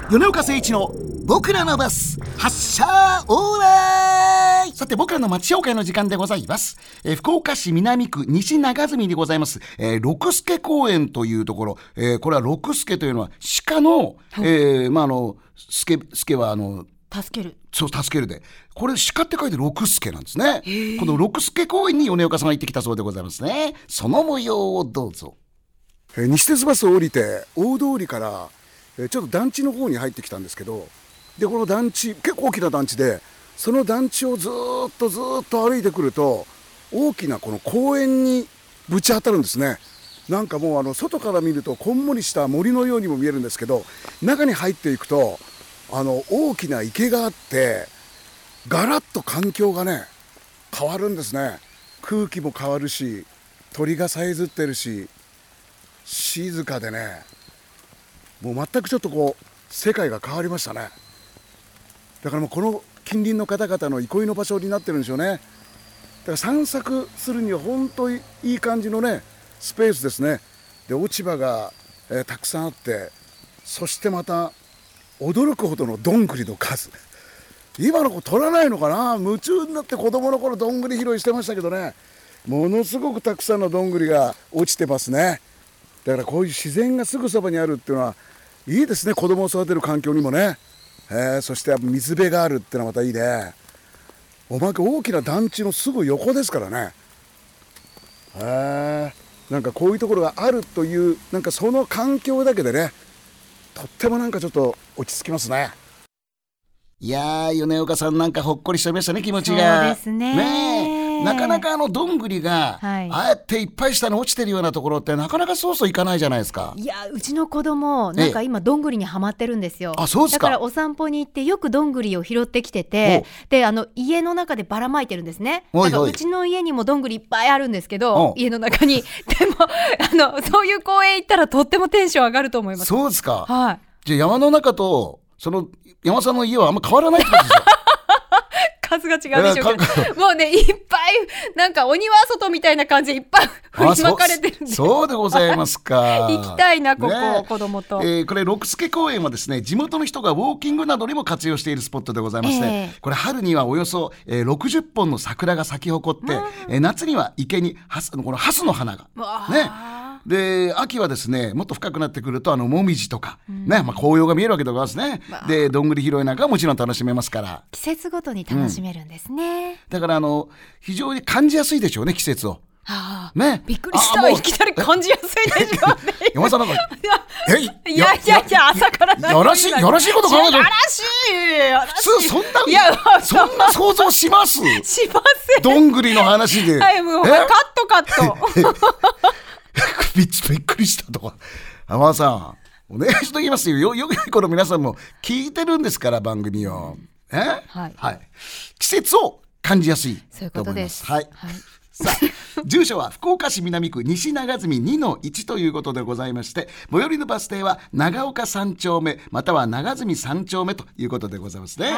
米岡誠一の僕らのバス発車オーライ。さて、僕らの町紹介の時間でございます。福岡市南区西長住にございます、六助公園というところ、これは六助というのは鹿の、助は助ける。 そう、助けるで、これ鹿って書いて六助なんですね。この六助公園に米岡さんが行ってきたそうでございますね。その模様をどうぞ。西鉄バスを降りて大通りからちょっと団地の方に入ってきたんですけど、でこの団地結構大きな団地で、その団地をずっと歩いてくると大きなこの公園にぶち当たるんですね。なんかもう外から見るとこんもりした森のようにも見えるんですけど、中に入っていくと大きな池があって、ガラッと環境がね変わるんですね。空気も変わるし、鳥がさえずってるし、静かでね、もう全くちょっとこう世界が変わりましたね。だからもうこの近隣の方々の憩いの場所になってるんでしょうね。だから散策するには本当にいい感じのねスペースですね。で落ち葉が、たくさんあって、そしてまた驚くほどのどんぐりの数。今の子取らないのかな、夢中になって子供の頃どんぐり拾いしてましたけどね、ものすごくたくさんのどんぐりが落ちてますね。だからこういう自然がすぐそばにあるっていうのはいいですね。子供を育てる環境にもね、そして水辺があるっていうのはまたいいね。おまけ大きな団地のすぐ横ですからね。なんかこういうところがあるという、なんかその環境だけでね、とってもなんかちょっと落ち着きますね。いやー、米岡さんなんかほっこりしちゃいましたね、気持ちが。 そうですね。 なかなかどんぐりが、ああやっていっぱい下に落ちてるようなところってなかなかそうそういかないじゃないですか。 いや、うちの子供なんか今どんぐりにはまってるんですよ。 あ、そうですか。 だからお散歩に行ってよくどんぐりを拾ってきてて、で家の中でばらまいてるんですね。だからうちの家にもどんぐりいっぱいあるんですけど、家の中にでもそういう公園行ったらとってもテンション上がると思います。 そうですか。 はい。 じゃあ山の中とその山さんの家はあんま変わらないってことですよ。 数が違うでしょうけど、もうねいっぱいなんかお庭外みたいな感じでいっぱい振りまかれてるんで。 そうでございますか。 行きたいなここ、子供と。 これ六助公園はですね、地元の人がウォーキングなどにも活用しているスポットでございまして、これ春にはおよそ、60本の桜が咲き誇って、夏には池にこのハスの花がね。で秋はですね、もっと深くなってくるともみじとか、紅葉が見えるわけでございますね。でどんぐり拾いなんかはもちろん楽しめますから、 季節ごとに楽しめるんですね。 だから非常に感じやすいでしょうね、季節を。 ね、びっくりした。いきなり感じやすいでしょうね。 山さんなんかいや朝からやらしいこと考えてる。 やらしい。 普通そんな想像します？ しません。 どんぐりの話で。 はい、もうカット。 びっくりしたとか。浜田さんお願いしときますよ。よくこの皆さんも聞いてるんですから、番組を。はい。季節を感じやすいと思います。 そういうことです。 はい。さあ住所は福岡市南区西長住 2-1 ということでございまして、最寄りのバス停は長岡3丁目または長住3丁目ということでございますね。はい、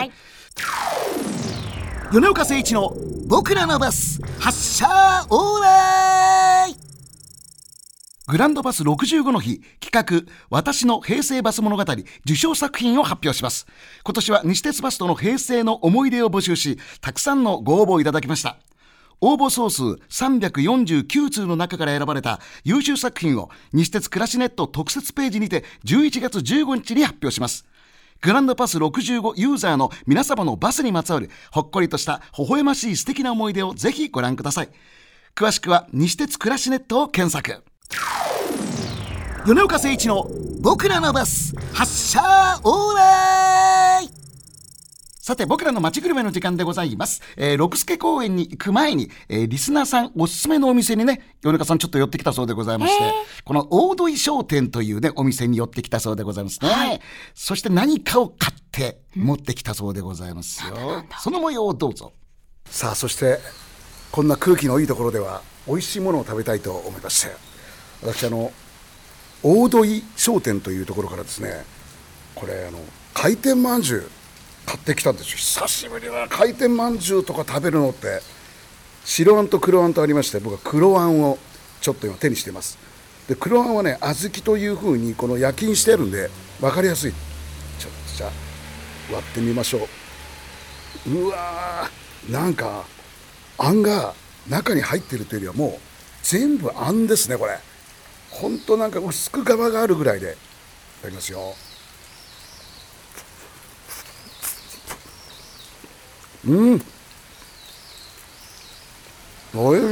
米岡誠一の僕らのバス発車オーライ。グランドバス65の日企画、私の平成バス物語受賞作品を発表します。今年は西鉄バスとの平成の思い出を募集し、たくさんのご応募いただきました。応募総数349通の中から選ばれた優秀作品を西鉄暮らしネット特設ページにて11月15日に発表します。グランドパス65ユーザーの皆様のバスにまつわるほっこりとした微笑ましい素敵な思い出をぜひご覧ください。詳しくは西鉄暮らしネットを検索。米岡誠一の僕らのバス発車オーライ。さて、僕らの街グルメの時間でございます。六助公園に行く前に、リスナーさんおすすめのお店にね、米岡さんちょっと寄ってきたそうでございまして、この大戸井商店というねお店に寄ってきたそうでございますね。はい、そして何かを買って持ってきたそうでございますよ。その模様をどうぞ。さあ、そしてこんな空気のいいところでは美味しいものを食べたいと思いまして、私大戸井商店というところからですね、これ回転まんじゅう買ってきたんですよ。久しぶりな回転まんじゅうとか食べるのって、白あんと黒あんとありまして、僕は黒あんをちょっと今手にしています。で黒あんはね、小豆という風にこの焼きにしてあるんで分かりやすい。ちょっじゃあ割ってみましょう。うわー、なんかあんが中に入ってるというよりはもう全部あんですね。これほんとなんか薄く側があるぐらいで。いただきますよ。おいしい。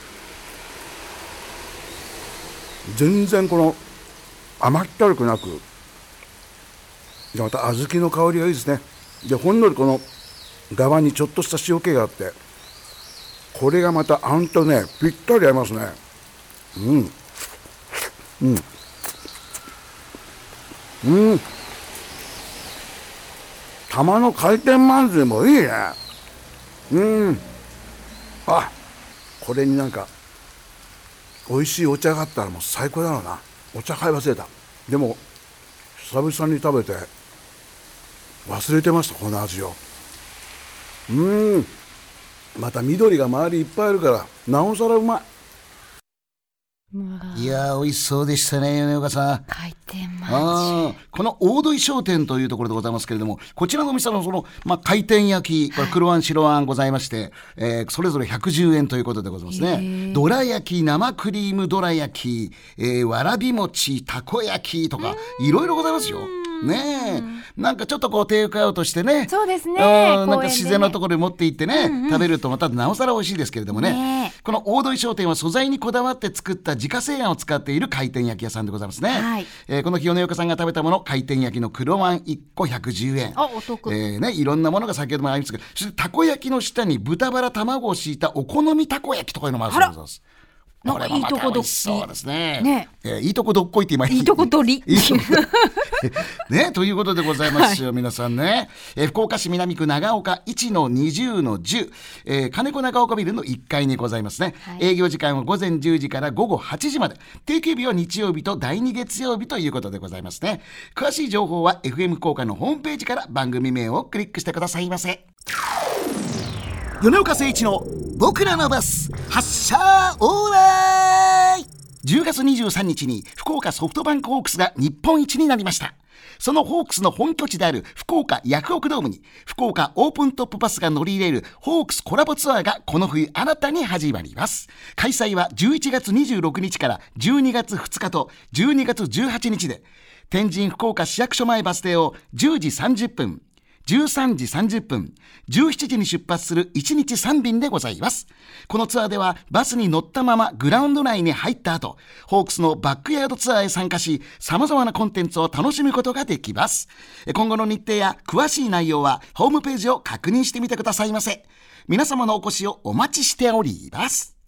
全然この甘ったるくなく、また小豆の香りがいいですね。でほんのりこの側にちょっとした塩気があって、これがまたあんとねぴったり合いますね。玉の回転まんじゅうもいいね。これになんか美味しいお茶があったらもう最高だろうな。お茶買い忘れた。でも久々に食べて忘れてました、この味を。また緑が周りいっぱいあるからなおさらうまい。いや美味しそうでしたね、米岡さん。 回転まんじゅう、 この大土井商店というところでございますけれども、こちらのお店の回転焼き、これ黒あん白あんございまして、それぞれ110円ということでございますね。どら焼き、生クリームどら焼き、わらび餅、たこ焼きとかいろいろございますよね。なんかちょっとこうテイクアウトしてね、 そうですね、 なんか自然のところに持って行ってね、食べるとまたなおさら美味しいですけれどもね。この大土井商店は素材にこだわって作った自家製あんを使っている回転焼き屋さんでございますね。この日米岡さんが食べたもの、回転焼きの黒あん1個110円。 お得。 いろんなものが先ほどもありましたけど、そしてたこ焼きの下に豚バラ卵を敷いたお好みたこ焼きとかいうのもあるそうでございます。 なんかいいとこどっそうですね。いいとこどっこいって今いいとこ取りね、ということでございますよ、皆さんね。福岡市南区長岡 1-20-10、金子長岡ビルの1階にございますね。営業時間は午前10時から午後8時まで、定休日は日曜日と第2月曜日ということでございますね。詳しい情報は FM 福岡のホームページから番組名をクリックしてくださいませ。米岡誠一の僕らのバス発車オーライ。10月23日に福岡ソフトバンクホークスが日本一になりました。そのホークスの本拠地である福岡ヤクオクドームに福岡オープントップバスが乗り入れるホークスコラボツアーがこの冬新たに始まります。開催は11月26日から12月2日と12月18日で、天神福岡市役所前バス停を10時30分13時30分、17時に出発する1日3便でございます。このツアーではバスに乗ったままグラウンド内に入った後、ホークスのバックヤードツアーへ参加し、様々なコンテンツを楽しむことができます。今後の日程や詳しい内容はホームページを確認してみてくださいませ。皆様のお越しをお待ちしております。